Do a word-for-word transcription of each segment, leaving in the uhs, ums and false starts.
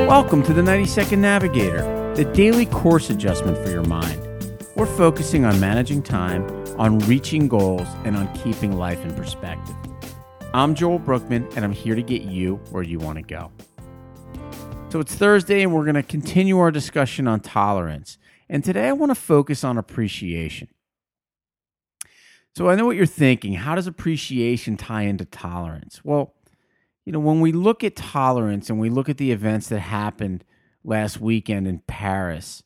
Welcome to the ninety second Navigator, the daily course adjustment for your mind. We're focusing on managing time, on reaching goals, and on keeping life in perspective. I'm Joel Brookman, and I'm here to get you where you want to go. So it's Thursday, and we're going to continue our discussion on tolerance. And today I want to focus on appreciation. So I know what you're thinking. How does appreciation tie into tolerance? Well, you know, when we look at tolerance and we look at the events that happened last weekend in Paris,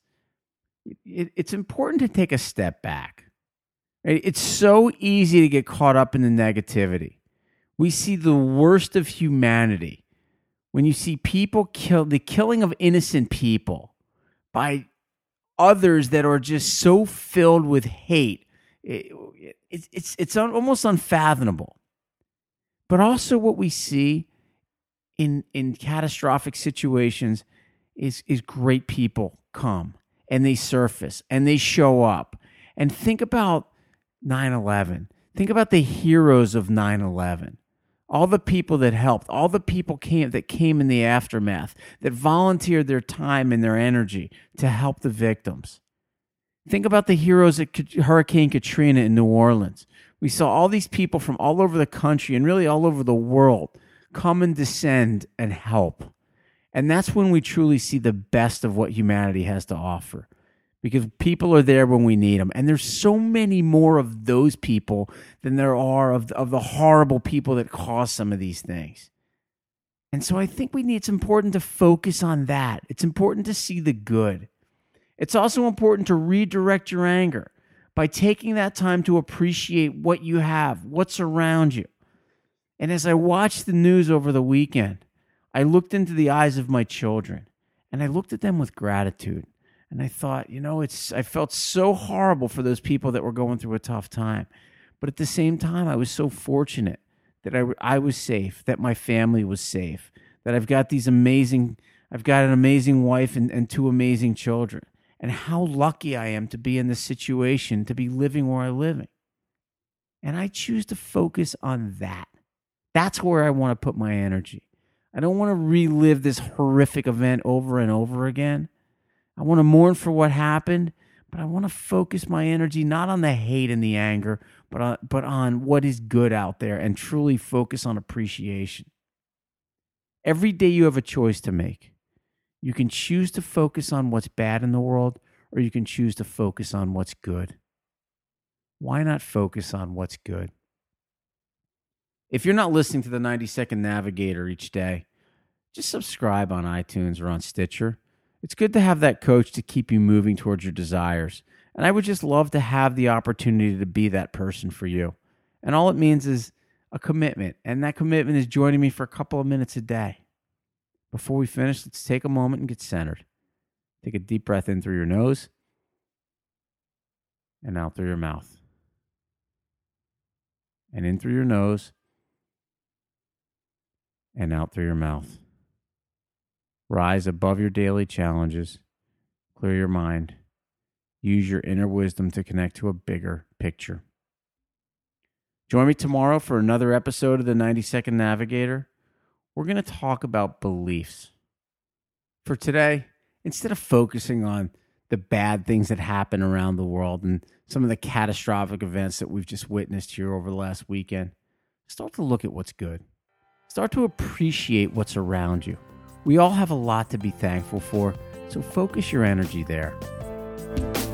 it, it's important to take a step back. Right? It's so easy to get caught up in the negativity. We see the worst of humanity when you see people kill, the killing of innocent people by others that are just so filled with hate. It, it, it's it's almost unfathomable. But also what we see in in catastrophic situations is, is great people come and they surface and they show up. And think about nine eleven. Think about the heroes of nine eleven. All the people that helped, all the people came that came in the aftermath, that volunteered their time and their energy to help the victims. Think about the heroes at Hurricane Katrina in New Orleans. We saw all these people from all over the country and really all over the world come and descend and help. And that's when we truly see the best of what humanity has to offer, because people are there when we need them. And there's so many more of those people than there are of the, of the horrible people that cause some of these things. And so I think we need, it's important to focus on that. It's important to see the good. It's also important to redirect your anger by taking that time to appreciate what you have, what's around you. And as I watched the news over the weekend, I looked into the eyes of my children and I looked at them with gratitude. And I thought, you know, it's I felt so horrible for those people that were going through a tough time. But at the same time, I was so fortunate that I, I was safe, that my family was safe, that I've got these amazing, I've got an amazing wife and, and two amazing children. And how lucky I am to be in this situation, to be living where I'm living. And I choose to focus on that. That's where I want to put my energy. I don't want to relive this horrific event over and over again. I want to mourn for what happened, but I want to focus my energy not on the hate and the anger, but on, but on what is good out there and truly focus on appreciation. Every day you have a choice to make. You can choose to focus on what's bad in the world, or you can choose to focus on what's good. Why not focus on what's good? If you're not listening to the ninety second Navigator each day, just subscribe on iTunes or on Stitcher. It's good to have that coach to keep you moving towards your desires. And I would just love to have the opportunity to be that person for you. And all it means is a commitment. And that commitment is joining me for a couple of minutes a day. Before we finish, let's take a moment and get centered. Take a deep breath in through your nose and out through your mouth. And in through your nose and out through your mouth. Rise above your daily challenges. Clear your mind. Use your inner wisdom to connect to a bigger picture. Join me tomorrow for another episode of the ninety second Navigator. We're going to talk about beliefs. For today, instead of focusing on the bad things that happen around the world and some of the catastrophic events that we've just witnessed here over the last weekend, start to look at what's good. Start to appreciate what's around you. We all have a lot to be thankful for, so focus your energy there.